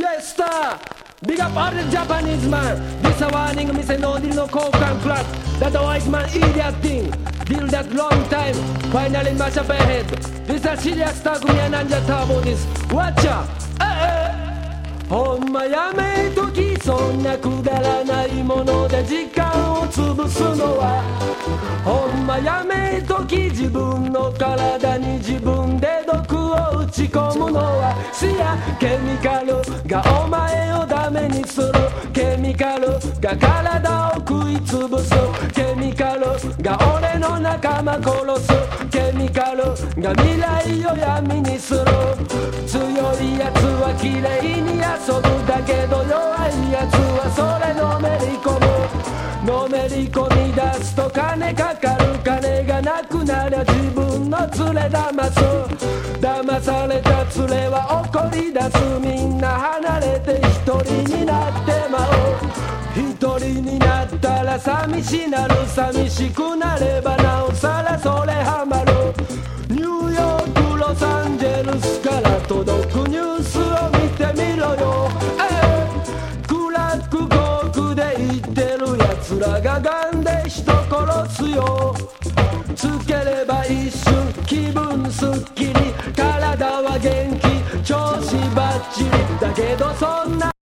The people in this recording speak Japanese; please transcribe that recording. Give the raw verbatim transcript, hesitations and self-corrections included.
Let's start. Big up all the Japanese man. This a warning, me say no deal no coke and crack. That the white man idiot thing. Deal that long time. Finally mash up ahead. This a serious talk, me and Ninja Turbo this. Watch out. Eh eh. ほんまやめときそんなくだらないもので時間を潰すのはほんまやめとき自分の体に自分で毒を打ち込むのは視野ケミカルがお前をダメにするケミカルが体を食い潰すケミカルが俺の仲間殺すケミカルが未来を闇にする強いやつは綺麗に遊ぶだけど弱いやつはそれのめり込むのめり込み出すと金かかる金がなくなりゃ自分の連れ騙す騙された連れは怒り出すみんな離れて一人になってまう一人になったら寂しなる寂しくなればなおさらそれハマるニューヨークロサンゼルスから届くニュースを見てみろよ、えー、クラックコークで言ってるやつらがガンで人殺すよつければ一瞬気分すっきり体は元気調子バッチリだけどそんな